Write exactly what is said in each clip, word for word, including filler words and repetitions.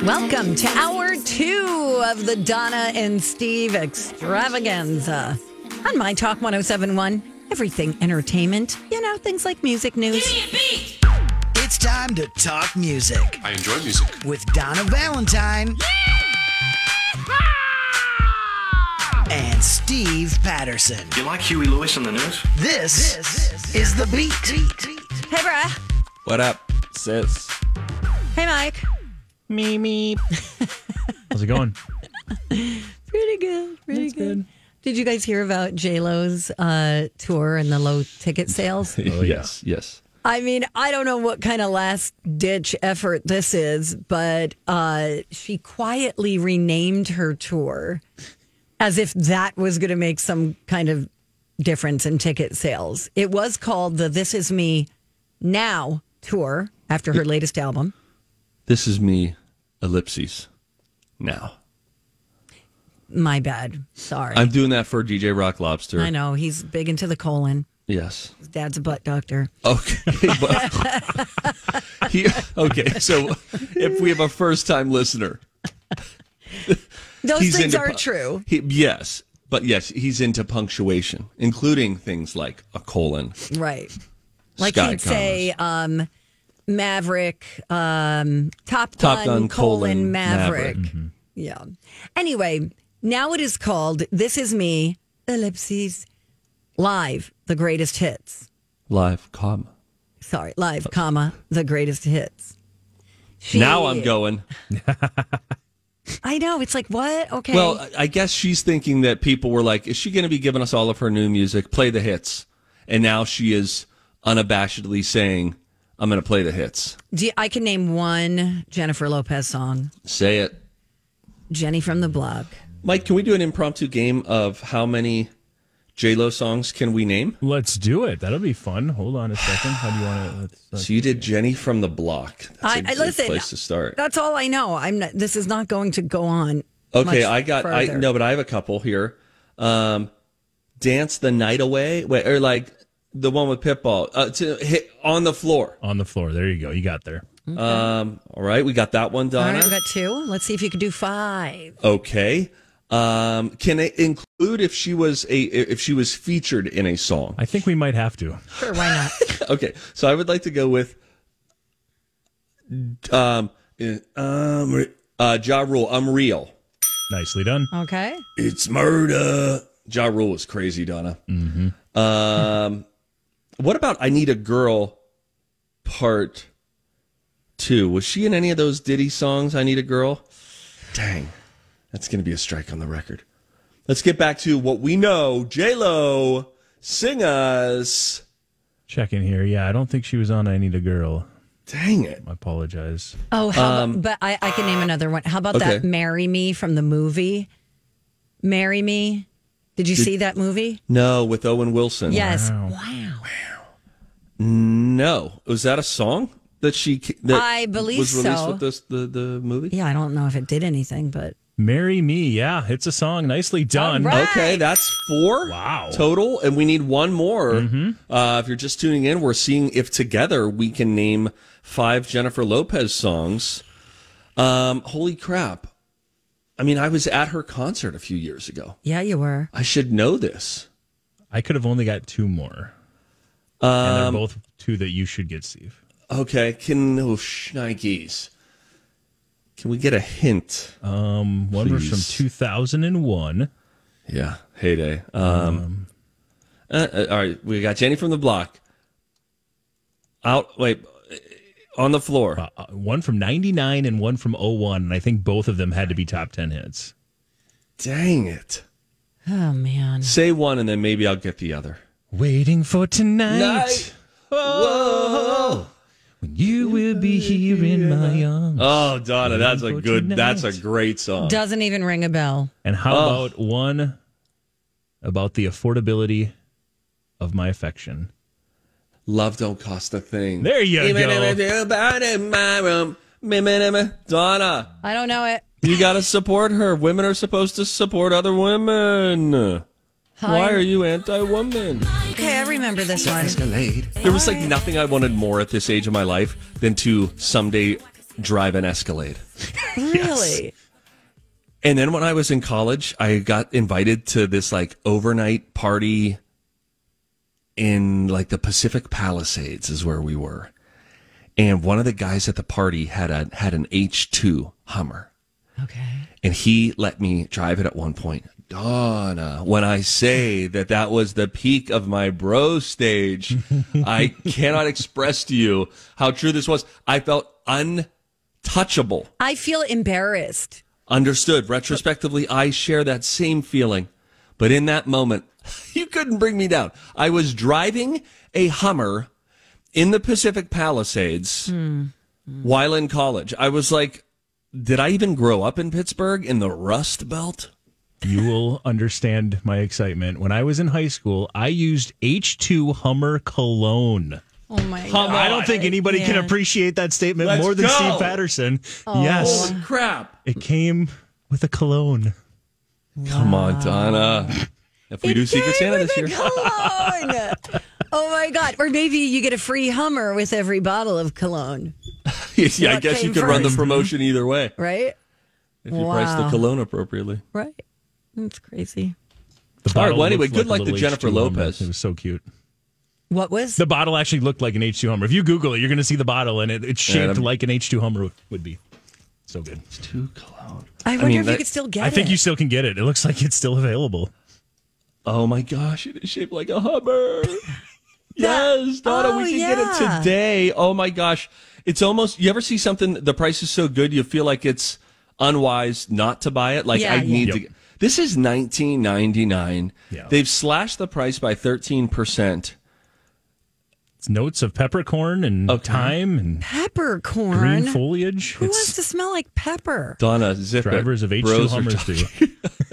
Welcome to hour two of the Donna and Steve extravaganza on My Talk one oh seven point one. Everything entertainment. You know, things like music news. Give me a beat. It's time to talk music I enjoy music. with Donna Valentine and Steve Patterson. You like Huey Lewis on the news? This, this is The Beat. Hey, bruh. What up, sis? Hey, Mike. Me, me. How's it going? Pretty good. Pretty That's good. good. Did you guys hear about J-Lo's uh, tour and the low ticket sales? Oh, yes, yes. I mean, I don't know what kind of last ditch effort this is, but uh, she quietly renamed her tour as if that was going to make some kind of difference in ticket sales. It was called the This Is Me Now tour after her latest album. This is me, ellipses. Now. My bad. Sorry. I'm doing that for D J Rock Lobster. I know. He's big into the colon. Yes. His dad's a butt doctor. Okay. But he, okay, so if we have a first-time listener. Those he's things into are pu- true. He, yes, but yes, he's into punctuation, including things like a colon. Right. Like Sky he'd say, um, Maverick, um, Top Gun, Top Gun, colon, colon, Maverick. Maverick. Yeah. Anyway, now it is called This Is Me, ellipses, live, the greatest hits. Live, comma. Sorry, live, comma, the greatest hits. She- Now I'm going. I know. It's like, what? Okay. Well, I guess she's thinking that people were like, is she going to be giving us all of her new music? Play the hits. And now she is unabashedly saying, I'm going to play the hits. Do you- I can name one Jennifer Lopez song, Say it. Jenny from the Block. Mike, can we do an impromptu game of how many J-Lo songs can we name? Let's do it. That'll be fun. Hold on a second. How do you want to? Let's, uh, So you did Jenny from the Block. That's I, a I good listen. place to start. That's all I know. I'm not. This is not going to go on. Okay, much I got. I further. no, but I have a couple here. Um, Dance the Night Away, wait, or like the one with Pitbull. Uh, to hit on the floor. on the floor. There you go. You got there. Um, all right, we got that one, All Donna. right, we got two. Let's see if you could do five. Okay. Um, can it include if she was a if she was featured in a song? I think we might have to. Sure, why not? Okay, so I would like to go with um um uh Ja Rule. I'm real. Nicely done. Okay. It's murder. Ja Rule was crazy, Donna. Mm-hmm. Um, what about I Need a Girl Part Two? Was she in any of those Diddy songs? I Need a Girl. Dang, that's going to be a strike on the record. Let's get back to what we know. J-Lo, sing us. Check in here. Yeah, I don't think she was on I Need a Girl. Dang it. I apologize. Oh, how about, but I, I can name another one. How about that okay. Marry Me from the movie? Marry Me. Did you see that movie? No, with Owen Wilson. Yes. Wow. Wow. No. Was that a song that she that I believe was released so. with this, the, the movie? Yeah, I don't know if it did anything, but Marry Me. Yeah, it's a song. Nicely done. All right. Okay, that's four Wow. total, and we need one more. Mm-hmm. Uh, if you're just tuning in, we're seeing if together we can name five Jennifer Lopez songs. Um, holy crap. I mean, I was at her concert a few years ago. yeah, you were. I should know this. I could have only got two more. Um, and they're both two that you should get, Steve. Okay, can, oh, shnikes. Can we get a hint? Um, one was from Please. two thousand one. Yeah, heyday. Um, uh, uh, all right, we got Jenny from the Block. Out, wait, on the floor. Uh, uh, one from ninety-nine and one from oh one. And I think both of them had to be top ten hits. Dang it. Oh, man. Say one and then maybe I'll get the other. Waiting for tonight. Night. Whoa. When you will be here in my arms. Oh, Donna, that's a Waiting for good, tonight. that's a great song. Doesn't even ring a bell. And how Oh. about one about the affordability of my affection? Love don't cost a thing. There you Even go. if I do about it in my room. Me, me, me, me. Donna, I don't know it. you got to support her. Women are supposed to support other women. Why are you anti-woman? Okay, I remember this one. There was like nothing I wanted more at this age of my life than to someday drive an Escalade. Really? And then when I was in college, I got invited to this like overnight party in like the Pacific Palisades is where we were. And one of the guys at the party had a had an H two Hummer. Okay. And he let me drive it at one point. Donna, when I say that that was the peak of my bro stage, I cannot express to you how true this was. I felt untouchable. I feel embarrassed. Understood. Retrospectively, I share that same feeling. But in that moment, you couldn't bring me down. I was driving a Hummer in the Pacific Palisades mm. while in college. I was like, did I even grow up in Pittsburgh in the Rust Belt? You will understand my excitement. When I was in high school, I used H two Hummer cologne. Oh my God. I don't think anybody Man. can appreciate that statement Let's more than go. Steve Patterson. Oh. Yes. Holy crap. It came with a cologne. Come on, Donna. If we It do Secret came Santa with this a year. cologne. Oh my God. Or maybe you get a free Hummer with every bottle of cologne, yeah, I What guess you came could run the first? promotion either way right? if you price the Wow. cologne appropriately. Right. That's crazy. The All right, bottle well, anyway, looked good like luck a to little Jennifer H two Hummer. Lopez. It was so cute. What was? The bottle actually looked like an H two Hummer. If you Google it, you're going to see the bottle, and it, it's shaped Adam. like an H two Hummer would be. So good. Two cologne. I wonder mean, if that- you could still get I think it. you still can get it. It looks like it's still available. Oh my gosh, it is shaped like a Hummer. Yes, Donna, oh, we can yeah. get it today. Oh my gosh. It's almost, you ever see something, the price is so good, you feel like it's unwise not to buy it? Like, Yeah, I yeah. need Yep. to get, this is nineteen ninety-nine. Yeah. They've slashed the price by thirteen percent. It's notes of peppercorn and Okay. thyme and Peppercorn. green foliage. Who wants It's to smell like pepper? Donna, zip drivers it. of H two Bros are Hummers talking. do.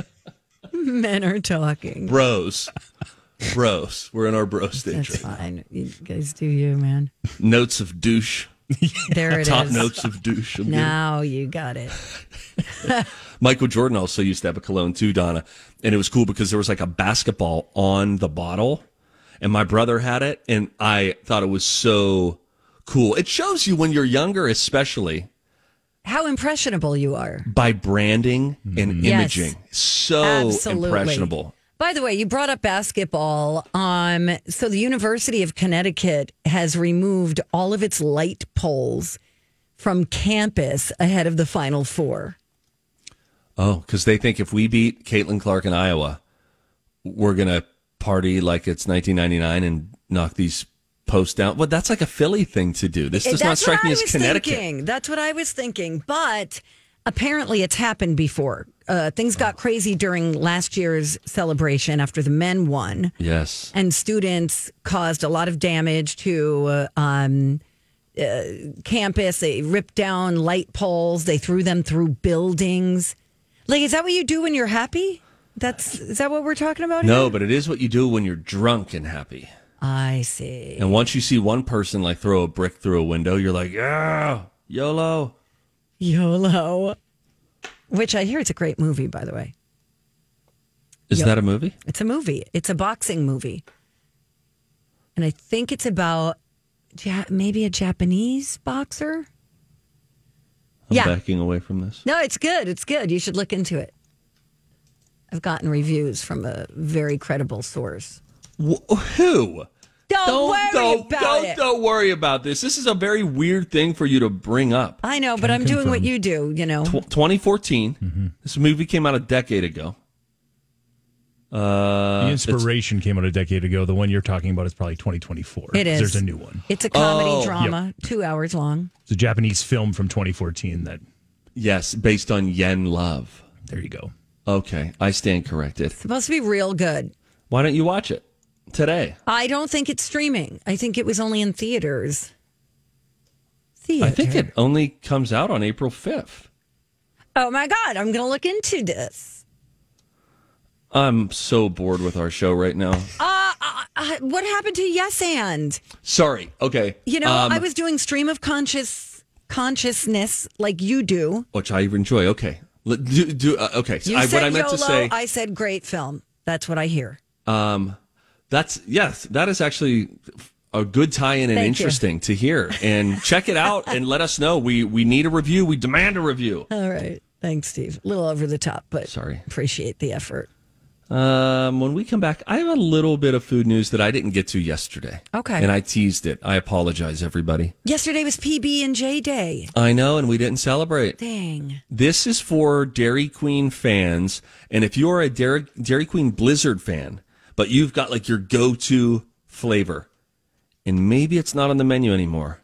Men are talking. Bros. Bros. We're in our bro stage. That's right fine. You guys do you, man. now. Notes of douche. There it is. Top notes of douche. I'm getting- Now you got it. Michael Jordan also used to have a cologne too, Donna. And it was cool because there was like a basketball on the bottle. And my brother had it. And I thought it was so cool. It shows you when you're younger, especially How impressionable you are. by branding and Yes. imaging. So Absolutely. impressionable. By the way, you brought up basketball. Um, so the University of Connecticut has removed all of its light poles from campus ahead of the Final Four. Oh, because they think if we beat Caitlin Clark in Iowa, we're going to party like it's nineteen ninety-nine and knock these posts down. Well, that's like a Philly thing to do. This does That's not strike what me I as was Connecticut. Thinking. That's what I was thinking. But apparently it's happened before. Uh, things got crazy during last year's celebration after the men won. Yes. And students caused a lot of damage to uh, um, uh, campus. They ripped down light poles. They threw them through buildings. Like, is that what you do when you're happy? That's is that what we're talking about No, here? but it is what you do when you're drunk and happy. I see. And once you see one person like throw a brick through a window, you're like, yeah, YOLO. YOLO. Which I hear it's a great movie, by the way. Is Yep. that a movie? It's a movie. It's a boxing movie. And I think it's about ja- maybe a Japanese boxer. I'm Yeah. backing away from this. No, it's good. It's good. You should look into it. I've gotten reviews from a very credible source. Wh- who? Don't, worry don't, about don't, it. don't worry about this. This is a very weird thing for you to bring up. I know, but I'm doing what you do, you know. Tw- twenty fourteen. This movie came out a decade ago. Uh, The it's- inspiration came out a decade ago. The one you're talking about is probably twenty twenty-four. It is. There's a new one. It's a comedy Oh. drama, two hours long. It's a Japanese film from twenty fourteen that, yes, based on yen love. there you go. Okay, I stand corrected. Supposed to be real good. Why don't you watch it today? I don't think it's streaming. I think it was only in theaters. Theater. I think it only comes out on April fifth. Oh my God, I'm going to look into this. I'm so bored with our show right now. Uh, uh, uh, what happened to Yes and? Sorry. Okay. You know, Um, I was doing stream of conscious consciousness like you do. which I enjoy. Okay. Let- Do, do, uh, okay. So You I, said what I meant YOLO, to say. I said great film. That's what I hear. Um, that's yes, that is actually a good tie-in and Thank interesting you. to hear. And check it out and let us know. We we need a review. We demand a review. All right. Thanks, Steve. A little over the top, but Sorry. appreciate the effort. Um, when we come back, I have a little bit of food news that I didn't get to yesterday. Okay. And I teased it. I apologize, everybody. Yesterday was P B and J Day. I know, and we didn't celebrate. Dang. This is for Dairy Queen fans. And if you're a Dairy, Dairy Queen Blizzard fan, but you've got like your go-to flavor, and maybe it's not on the menu anymore,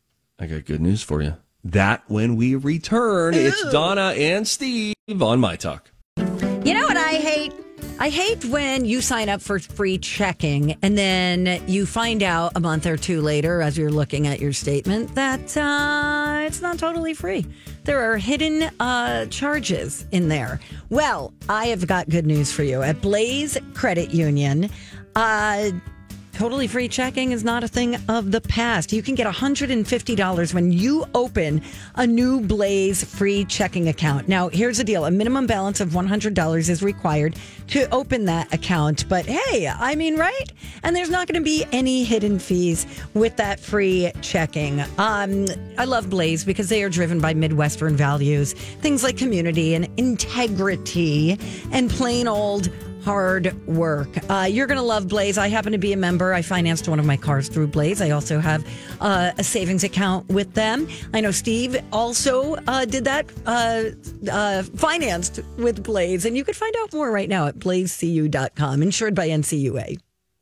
I got good news for you. That when we return, Ew. It's Donna and Steve on My Talk. You know what I hate? I hate when you sign up for free checking and then you find out a month or two later as you're looking at your statement that uh, it's not totally free. There are hidden uh, charges in there. Well, I have got good news for you. At Blaze Credit Union, uh, totally free checking is not a thing of the past. You can get one hundred fifty dollars when you open a new Blaze free checking account. Now, here's the deal. A minimum balance of one hundred dollars is required to open that account. But hey, I mean, right? And there's not going to be any hidden fees with that free checking. Um, I love Blaze because they are driven by Midwestern values, things like community and integrity and plain old hard work. Uh, you're going to love Blaze. I happen to be a member. I financed one of my cars through Blaze. I also have uh, a savings account with them. I know Steve also uh, did that, uh, uh, financed with Blaze. And you could find out more right now at blaze c u dot com, insured by N C U A.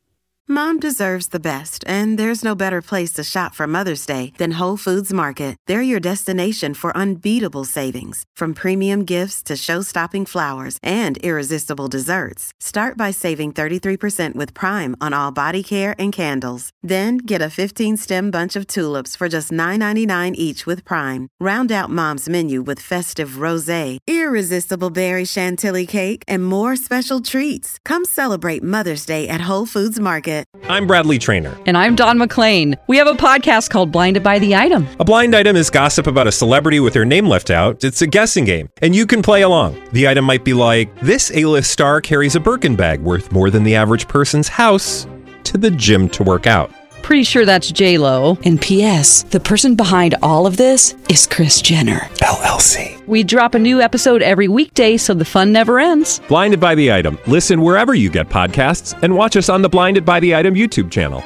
Mom deserves the best, and there's no better place to shop for Mother's Day than Whole Foods Market. They're your destination for unbeatable savings, from premium gifts to show-stopping flowers and irresistible desserts. Start by saving thirty-three percent with Prime on all body care and candles. Then get a fifteen-stem bunch of tulips for just nine ninety-nine each with Prime. Round out Mom's menu with festive rosé, irresistible berry chantilly cake, and more special treats. Come celebrate Mother's Day at Whole Foods Market. I'm Bradley Trainer. And I'm Don McClain. We have a podcast called Blinded by the Item. A blind item is gossip about a celebrity with their name left out. It's a guessing game, and you can play along. The item might be like, this A-list star carries a Birkin bag worth more than the average person's house to the gym to work out. Pretty sure that's J-Lo. And P S the person behind all of this is Kris Jenner, L L C. We drop a new episode every weekday so the fun never ends. Blinded by the Item. Listen wherever you get podcasts and watch us on the Blinded by the Item YouTube channel.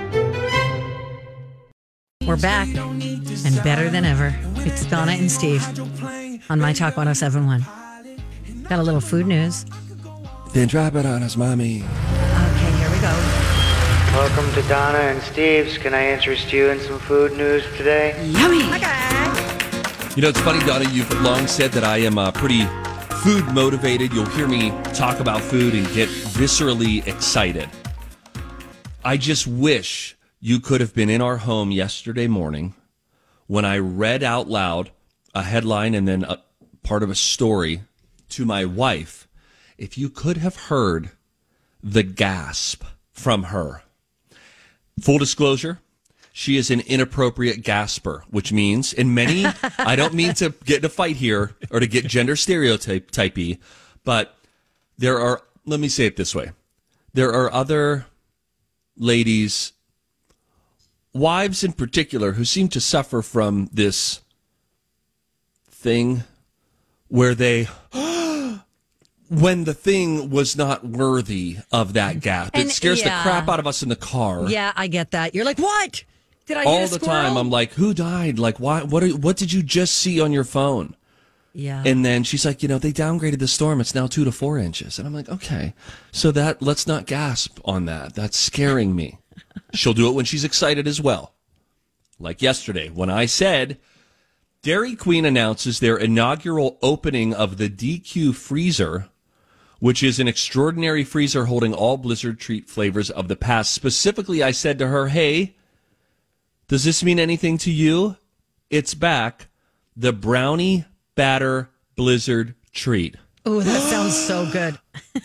We're back and better than ever. It's Donna and Steve on My Talk one oh seven point one. Got a little food news. Then drop it on us, mommy. Okay, here we go. Welcome to Donna and Steve's. Can I interest you in some food news today? Yummy. You know, it's funny, Donna, you've long said that I am uh, pretty food motivated. You'll hear me talk about food and get viscerally excited. I just wish you could have been in our home yesterday morning when I read out loud a headline and then a part of a story to my wife. If you could have heard the gasp from her. Full disclosure, she is an inappropriate gasper, which means in many, I don't mean to get in a fight here or to get gender stereotypey, but there are, let me say it this way. There are other ladies, wives in particular, who seem to suffer from this thing where they, when the thing was not worthy of that gap. And, it scares yeah. the crap out of us in the car. Yeah, I get that. You're like, what? Did I all eat a the squirrel? time? I'm like, who died? Like, why? What? Are, what did you just see on your phone? Yeah. And then she's like, you know, they downgraded the storm. It's now two to four inches. And I'm like, okay, so that let's not gasp on that. That's scaring me. She'll do it when she's excited as well. Like yesterday when I said, Dairy Queen announces their inaugural opening of the D Q freezer, which is an extraordinary freezer holding all Blizzard treat flavors of the past. Specifically, I said to her, hey, does this mean anything to you? It's back. The brownie batter Blizzard treat. Oh, that sounds so good.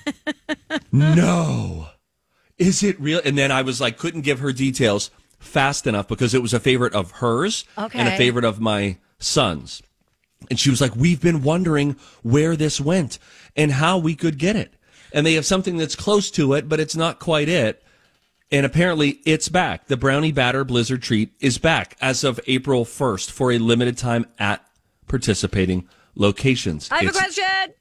No. Is it real? And then I was like, couldn't give her details fast enough because it was a favorite of hers Okay. and a favorite of my son's. And she was like, we've been wondering where this went and how we could get it. And they have something that's close to it, but it's not quite it. And apparently it's back. The Brownie Batter Blizzard Treat is back as of April first for a limited time at participating locations. I have It's- a question.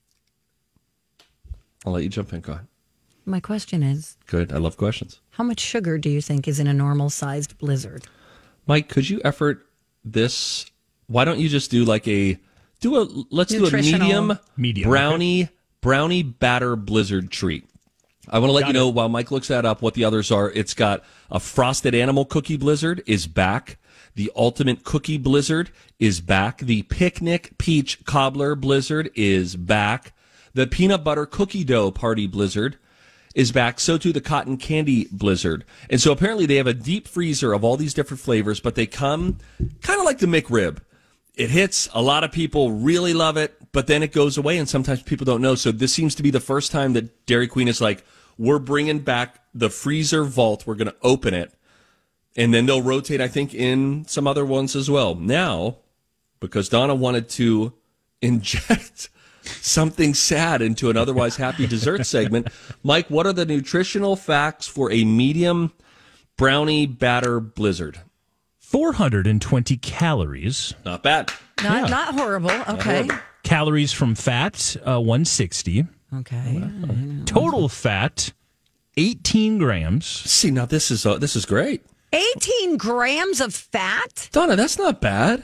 I'll let you jump in. Go ahead. My question is, Good. I love questions. how much sugar do you think is in a normal-sized Blizzard? Mike, could you effort this? Why don't you just do like a, do a, let's do a Nutritional. medium, Medium, brownie, brownie batter Blizzard treat. I want to let Got you know it. while Mike looks that up what the others are. It's got a frosted animal cookie Blizzard is back. The ultimate cookie Blizzard is back. The picnic peach cobbler Blizzard is back. The peanut butter cookie dough party Blizzard is back. So too the cotton candy Blizzard. And so apparently they have a deep freezer of all these different flavors, but they come kind of like the McRib. It hits. A lot of people really love it, but then it goes away, and sometimes people don't know. So this seems to be the first time that Dairy Queen is like, we're bringing back the freezer vault. We're going to open it, and then they'll rotate, I think, in some other ones as well. Now, because Donna wanted to inject something sad into an otherwise happy dessert segment, Mike, what are the nutritional facts for a medium brownie batter Blizzard? four hundred twenty calories. Not bad. Not Yeah. not horrible. Okay. Calories from fat, uh, one hundred sixty. Okay. Total fat, eighteen grams. See, now this is uh, this is great. eighteen grams of fat? Donna, that's not bad.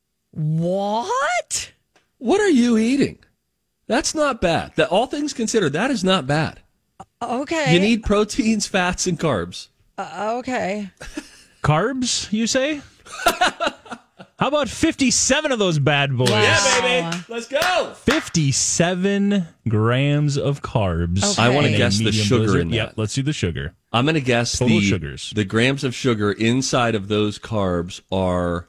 What? What are you eating? That's not bad. That, all things considered, that is not bad. Okay. You need proteins, fats, and carbs. Uh, okay. Carbs, you say? How about fifty-seven of those bad boys? Wow. baby. Let's go. fifty-seven grams of carbs. Okay. I want to In a guess the medium sugar blizzard. in that. Yep, let's do the sugar. I'm going to guess Total the sugars. the grams of sugar inside of those carbs are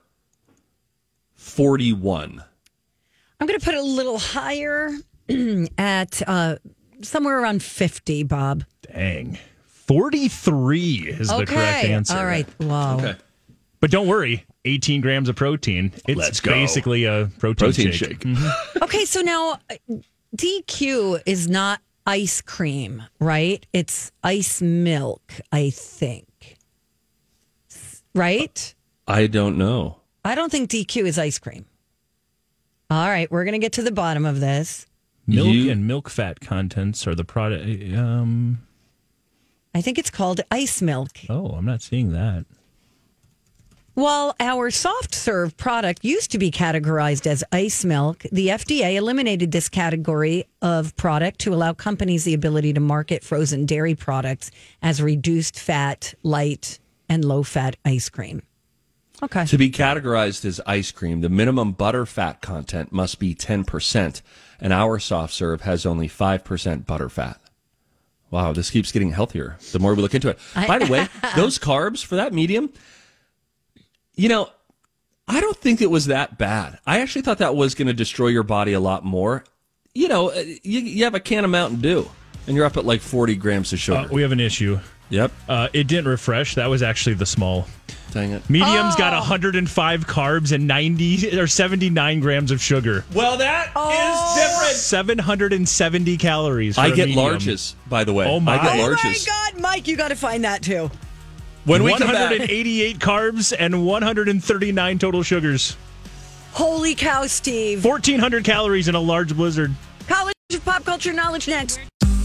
forty-one. I'm going to put it a little higher at uh, somewhere around fifty, Bob. Dang. forty-three is the correct answer. All right. Wow. Okay. But don't worry, eighteen grams of protein. It's Let's go. basically a protein, Protein shake. shake. Okay, so now uh, D Q is not ice cream, right? It's ice milk, I think. Right? I don't know. I don't think D Q is ice cream. All right, we're going to get to the bottom of this. Milk You- and milk fat contents are the product. Um, I think it's called ice milk. oh, I'm not seeing that. While our soft serve product used to be categorized as ice milk, the F D A eliminated this category of product to allow companies the ability to market frozen dairy products as reduced fat, light, and low fat ice cream. Okay. To be categorized as ice cream, the minimum butter fat content must be ten percent, and our soft serve has only five percent butter fat. Wow, this keeps getting healthier the more we look into it. By the way, those carbs for that medium, you know, I don't think it was that bad. I actually thought that was going to destroy your body a lot more. You know, uh, you, you have a can of Mountain Dew, and you're up at like forty grams of sugar. Uh, we have an issue. Yep. Uh, it didn't refresh. That was actually the small. Dang it. Medium's got Oh. one hundred five carbs and ninety or seventy-nine grams of sugar. Well, that is different. seven hundred seventy calories. For I a get medium. larges, by the way. Oh, my. I get Oh my larges. God, Mike, you got to find that too. When we come back, one hundred eighty-eight carbs and one hundred thirty-nine total sugars. Holy cow, Steve. fourteen hundred calories in a large blizzard. College of Pop Culture Knowledge next.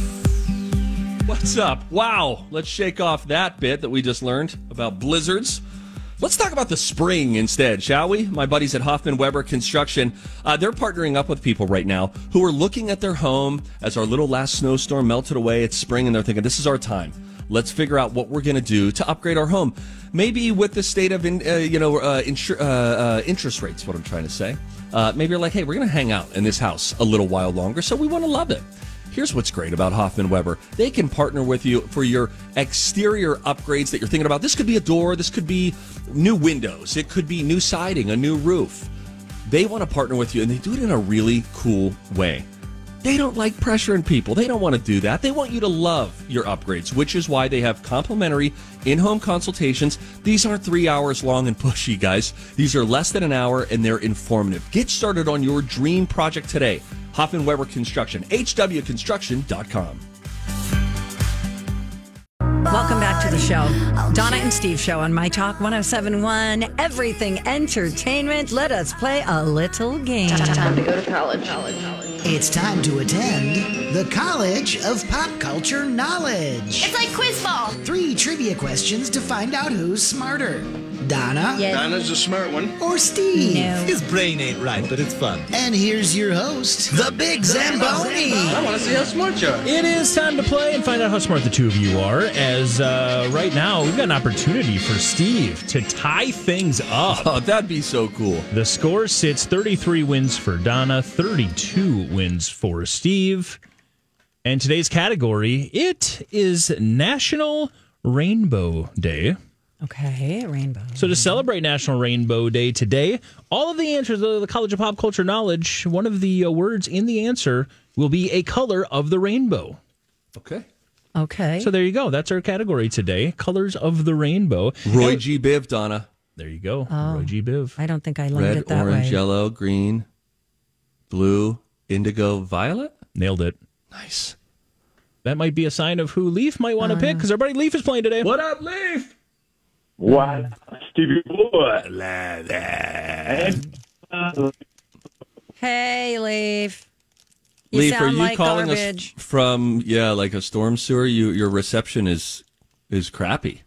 what's up? Wow. Let's shake off that bit that we just learned about blizzards. Let's talk about the spring instead, shall we? My buddies at Hoffman Weber Construction, uh, they're partnering up with people right now who are looking at their home as our little last snowstorm melted away. It's spring, and they're thinking, this is our time. Let's figure out what we're going to do to upgrade our home. Maybe with the state of, in, uh, you know, uh, insur- uh, uh, interest rates, what I'm trying to say. Uh, maybe you're like, hey, we're going to hang out in this house a little while longer, so we want to love it. Here's what's great about Hoffman Weber. They can partner with you for your exterior upgrades that you're thinking about. This could be a door. This could be new windows. It could be new siding, a new roof. They want to partner with you, and they do it in a really cool way. They don't like pressuring people. They don't want to do that. They want you to love your upgrades, which is why they have complimentary in-home consultations. These aren't three hours long and pushy, guys. These are less than an hour, and they're informative. Get started on your dream project today. Hoffman Weber Construction, H W construction dot com. Welcome back to the show. Donna and Steve show on My Talk one oh seven point one. Everything Entertainment. Let us play a little game. Time to go to college. It's time to attend the College of Pop Culture Knowledge. It's like quiz ball. Three trivia questions to find out who's smarter. Donna? Yes. Donna's a smart one. Or Steve? No. His brain ain't right, but it's fun. And here's your host, the Big Zamboni. I want to see how smart you are. It is time to play and find out how smart the two of you are. As uh, right now, we've got an opportunity for Steve to tie things up. Oh, that'd be so cool. The score sits thirty-three wins for Donna, thirty-two wins for Steve. And today's category, it is National Rainbow Day. Okay, rainbow. So to celebrate National Rainbow Day today, all of the answers of the College of Pop Culture Knowledge, one of the uh, words in the answer will be a color of the rainbow. Okay. Okay. So there you go. That's our category today, colors of the rainbow. Roy G. Biv, Donna. There you go. Oh. Roy G. Biv. I don't think I learned Red, it that orange, way. yellow, green, blue, indigo, violet. Nailed it. Nice. That might be a sign of who Leaf might want to Uh, pick because our buddy Leaf is playing today. What up, Leaf? What? Stevie Boy. Hey, Leaf. You Leaf, are sound you like calling garbage. us from, yeah, like a storm sewer? You, your reception is is crappy.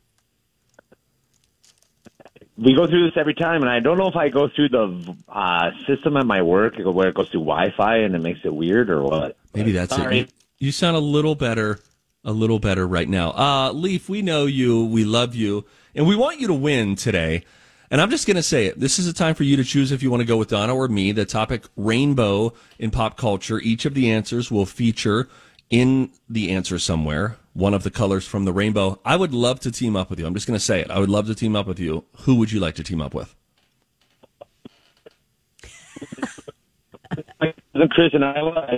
We go through this every time, and I don't know if I go through the uh, system at my work where it goes through Wi-Fi and it makes it weird or what. Maybe that's Sorry. it. You, you sound a little better, a little better right now. Uh, Leaf, we know you, we love you, and we want you to win today. And I'm just going to say it. This is a time for you to choose if you want to go with Donna or me. The topic, rainbow in pop culture. Each of the answers will feature in the answer somewhere one of the colors from the rainbow. I would love to team up with you. I'm just going to say it. I would love to team up with you. Who would you like to team up with? Chris and Iowa.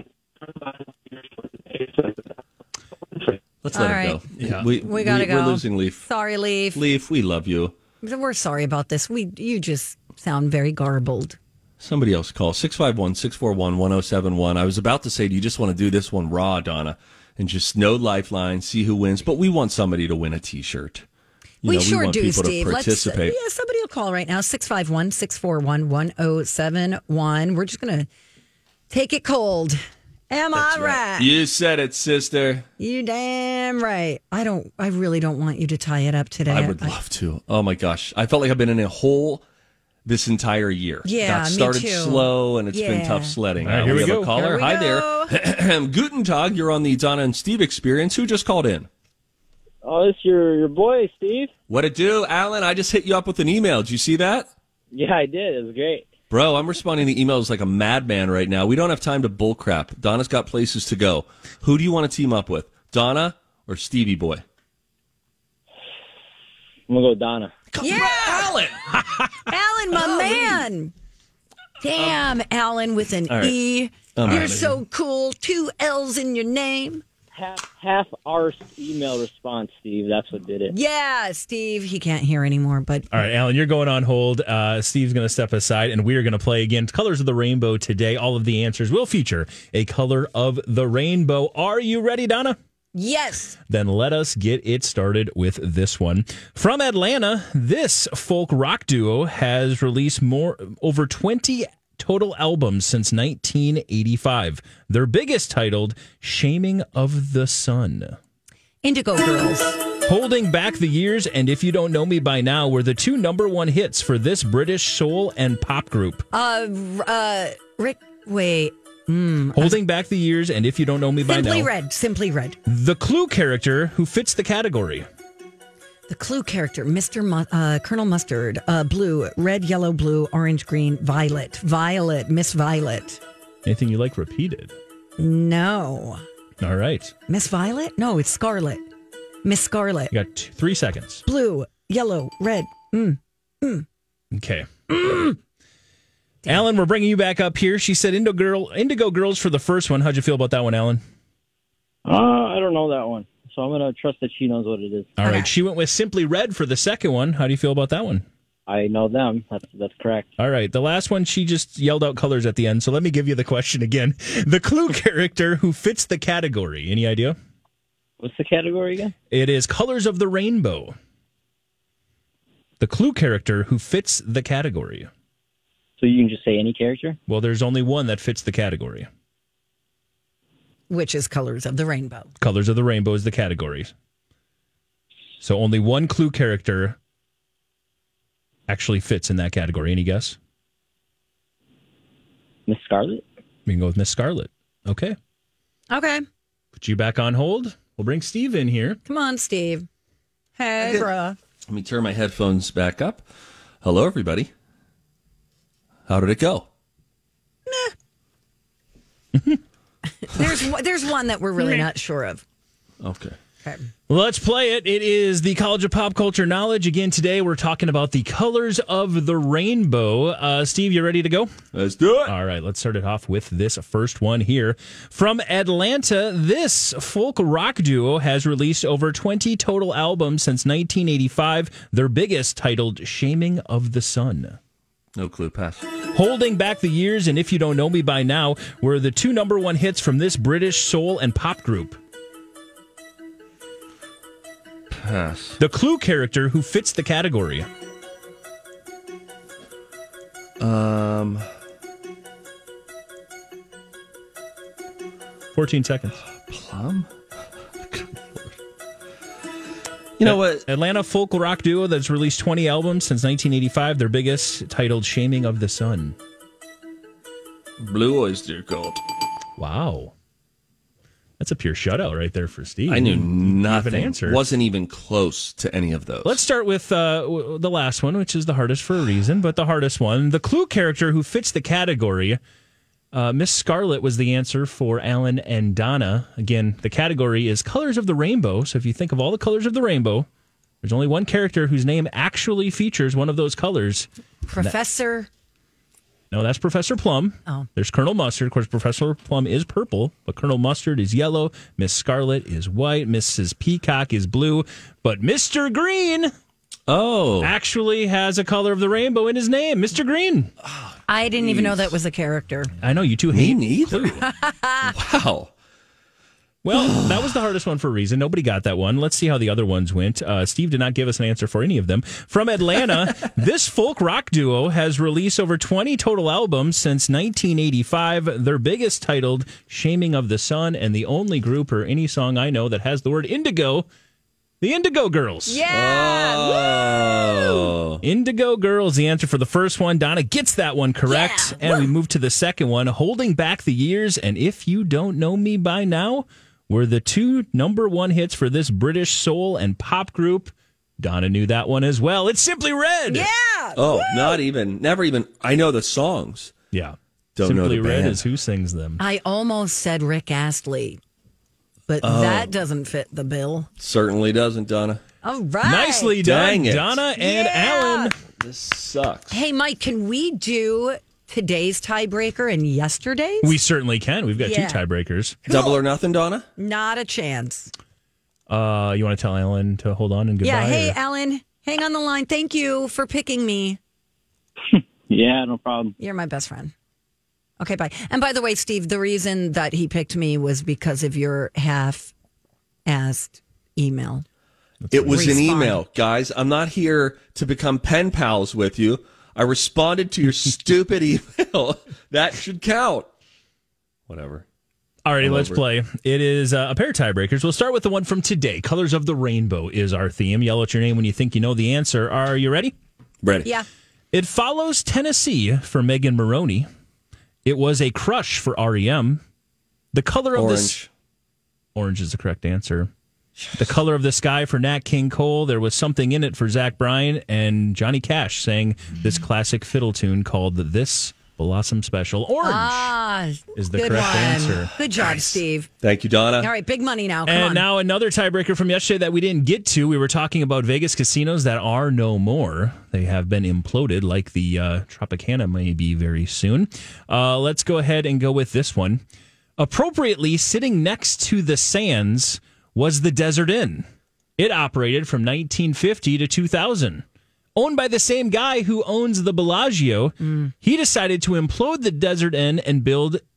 Let's All let right. it go. Yeah. We, We gotta go. We're losing Leaf. Sorry, Leaf. Leaf, we love you. We're sorry about this. We You just sound very garbled. Somebody else call six five one, six four one, one oh seven one. I was about to say, do you just want to do this one raw, Donna, and just no lifeline, see who wins? But we want somebody to win a T-shirt. You we know, sure we want do, people Steve. To Let's. participate. Yeah, somebody will call right now. six five one, six four one, one oh seven one. We're just going to take it cold. Am That's I right? You said it, sister. You damn right. I don't. I really don't want you to tie it up today. I would love to. Oh my gosh, I felt like I've been in a hole this entire year. Yeah, got me started too. slow, and it's been Yeah. tough sledding. All right, Uh, here we have go. a caller. Here we Hi go. there, Guten Tag. You're on the Donna and Steve Experience. Who just called in? Oh, it's your your boy, Steve. What it do, Alan? I just hit you up with an email. Did you see that? Yeah, I did. It was great. Bro, I'm responding to emails like a madman right now. We don't have time to bullcrap. Donna's got places to go. Who do you want to team up with, Donna or Stevie Boy? I'm gonna go with Donna. Yeah, Alan. Alan, my man. Damn, Alan with an all right. E. I'm You're out of so cool. Two L's in your name. Half half our email response, Steve. That's what did it. Yeah, Steve. He can't hear anymore, but All right, Alan, you're going on hold. Uh, Steve's going to step aside, and we are going to play again. Colors of the Rainbow today. All of the answers will feature a color of the rainbow. Are you ready, Donna? yes. Then let us get it started with this one. From Atlanta, this folk rock duo has released more over twenty total albums since nineteen eighty-five. Their biggest titled Shaming of the Sun. Indigo Girls. Holding Back the Years and If You Don't Know Me By Now were the two number one hits for this British soul and pop group. Uh, uh, Rick, wait. Mm, Holding Back the Years and If You Don't Know Me By Simply Now. Red. Simply Red. The Clue character who fits the category. The Clue character, Mister Mu- uh, Colonel Mustard, uh, blue, red, yellow, blue, orange, green, violet, violet, Miss Violet. Anything you like repeated? No. All right. Miss Violet? No, it's Scarlet. Miss Scarlet. You got two, three seconds. Blue, yellow, red. Mm. Mm. Okay. Alan, we're bringing you back up here. She said Indigo, Girl, Indigo Girls for the first one. How'd you feel about that one, Alan? Uh, I don't know that one, so I'm gonna trust that she knows what it is. All Okay. right. She went with Simply Red for the second one. How do you feel about that one? I know them. That's that's correct. All right. The last one, she just yelled out colors at the end. So let me give you the question again. The Clue character who fits the category. Any idea? What's the category again? It is Colors of the Rainbow. The clue character who fits the category. So you can just say any character? Well, there's only one that fits the category. Which is Colors of the Rainbow. Colors of the Rainbow is the category. So only one clue character actually fits in that category. Any guess? Miss Scarlet? We can go with Miss Scarlet. Okay. Okay. Put you back on hold. We'll bring Steve in here. Come on, Steve. Hey, Okay. bruh. Let me turn my headphones back up. Hello, everybody. How did it go? There's one- there's one that we're really not sure of. Okay. Okay. Let's play it. It is the College of Pop Culture Knowledge. Again, today we're talking about the colors of the rainbow. Uh, Steve, you ready to go? Let's do it. All right, let's start it off with this first one here. From Atlanta, this folk rock duo has released over twenty total albums since nineteen eighty-five, their biggest titled Shaming of the Sun. No clue, pass. Holding Back the Years and If You Don't Know Me By Now were the two number one hits from this British soul and pop group. Pass. The clue character who fits the category. Um, fourteen seconds. Plum? You know what? Atlanta folk rock duo that's released twenty albums since nineteen eighty-five, their biggest titled Shaming of the Sun. Blue Oyster Cult. Wow. That's a pure shutout right there for Steve. I knew You didn't have nothing. an answer. Wasn't even close to any of those. Let's start with uh, w- the last one, which is the hardest for a reason, but the hardest one. The clue character who fits the category, uh, Miss Scarlet was the answer for Alan and Donna. Again, the category is Colors of the Rainbow. So if you think of all the colors of the rainbow, there's only one character whose name actually features one of those colors. Professor. No, that's Professor Plum. Oh. There's Colonel Mustard. Of course, Professor Plum is purple, but Colonel Mustard is yellow. Miss Scarlet is white. Missus Peacock is blue. But Mister Green oh, actually has a color of the rainbow in his name. Mister Green. I didn't even know that was a character. I know, you two Me hate neither. Clue. Wow. Well, that was the hardest one for a reason. Nobody got that one. Let's see how the other ones went. Uh, Steve did not give us an answer for any of them. From Atlanta, this folk rock duo has released over twenty total albums since nineteen eighty-five. Their biggest titled Shaming of the Sun, and the only group or any song I know that has the word indigo, the Indigo Girls. Yeah. Oh. Indigo Girls, the answer for the first one. Donna gets that one correct. Yeah. And we move to the second one. Holding Back the Years and If You Don't Know Me By Now were the two number one hits for this British soul and pop group. Donna knew that one as well. It's Simply Red. Yeah. Oh, not even. Never even. I know the songs. Yeah. Don't Simply know the Red band. is who sings them. I almost said Rick Astley, but Oh. that doesn't fit the bill. Certainly doesn't, Donna. All right. Nicely done, Dang it. Donna and Yeah. Alan. This sucks. Hey, Mike, can we do today's tiebreaker and yesterday's? We certainly can. We've got Yeah. two tiebreakers. Double or nothing, Donna? Not a chance. Uh, you want to tell Alan to hold on and goodbye? Yeah. Hey, or- Alan, hang on the line. Thank you for picking me. Yeah, no problem. You're my best friend. Okay, bye. And by the way, Steve, the reason that he picked me was because of your half-assed email. It was an Respond. email, guys. I'm not here to become pen pals with you. I responded to your stupid email. That should count. Whatever. All righty, I'm let's over play. It is uh, a pair of tiebreakers. We'll start with the one from today. Colors of the Rainbow is our theme. Yell out your name when you think you know the answer. Are you ready? Ready. Yeah. It follows Tennessee for Megan Maroney. It was a crush for R E M. The color of this... Orange. Orange is the correct answer. The Color of the Sky for Nat King Cole. There was Something in It for Zach Bryan. And Johnny Cash sang this classic fiddle tune called This Blossom Special. Orange Ah, is the good correct one. answer. Good job, Steve. Thank you, Donna. All right, big money now. Come And on. now another tiebreaker from yesterday that we didn't get to. We were talking about Vegas casinos that are no more. They have been imploded, like the uh, Tropicana may be very soon. Uh, let's go ahead and go with this one. Appropriately, sitting next to the Sands was the Desert Inn. It operated from nineteen fifty to two thousand. Owned by the same guy who owns the Bellagio, he decided to implode the Desert Inn and build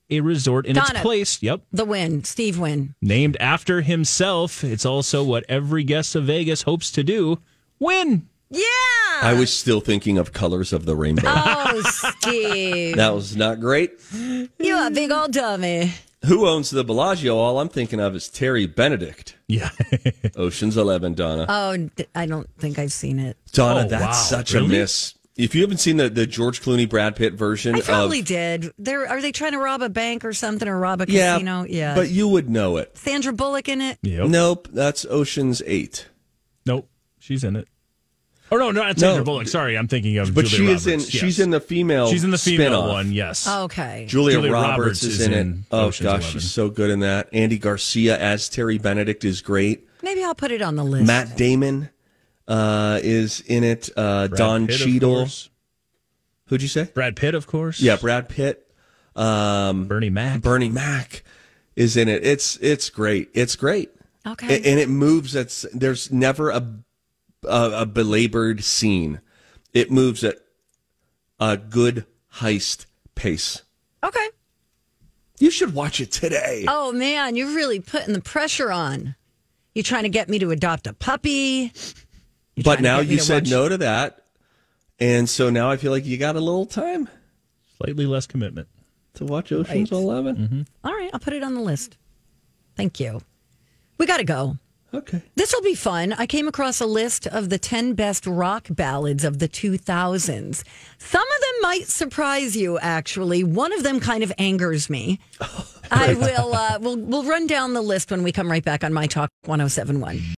a resort in Donna. its place. Yep. The Wynn, Steve Wynn. Named after himself. It's also what every guest of Vegas hopes to do. Win. Yeah. I was still thinking of Colors of the Rainbow. Oh, Steve. That was not great. You a big old dummy. Who owns the Bellagio? All I'm thinking of is Terry Benedict. Yeah. Ocean's Eleven, Donna. Oh, d- I don't think I've seen it. Donna, Oh, that's wow. such Really? a miss. If you haven't seen the, the George Clooney Brad Pitt version I probably of did. There, are they trying to rob a bank or something, or rob a yeah, casino? Yeah. but you would know it. Sandra Bullock in it? Yep. Nope, that's Ocean's Eight. Nope. She's in it. Oh, no, no, not No. Sandra Bullock. Sorry, I'm thinking of But Julia she Roberts. is in. Yes. She's in the female. She's in the female spin-off. one, yes. Okay. Julia, Julia Roberts, Roberts is, is in, in it. Oh Ocean's gosh, Eleven. she's so good in that. Andy Garcia as Terry Benedict is great. Maybe I'll put it on the list. Matt Damon uh, is in it. Uh, Brad Don Pitt, of Cheadle. course. Who'd you say? Brad Pitt, of course. Yeah, Brad Pitt. Um, Bernie Mac. Bernie Mac is in it. It's it's great. It's great. Okay. A- and it moves. It's there's never a, a a belabored scene. It moves at a good heist pace. Okay. You should watch it today. Oh, man, you're really putting the pressure on. You trying to get me to adopt a puppy? You trying but to now get me you to said watch- no to that, and so now I feel like you got a little time Slightly less commitment. to watch Ocean's Right. Eleven. Mm-hmm. All right, I'll put it on the list. Thank you. We got to go. Okay. This will be fun. I came across a list of the ten best rock ballads of the two thousands. Some of them might surprise you, actually. One of them kind of angers me. I will, uh, we'll, we'll run down the list when we come right back on My Talk one oh seven one.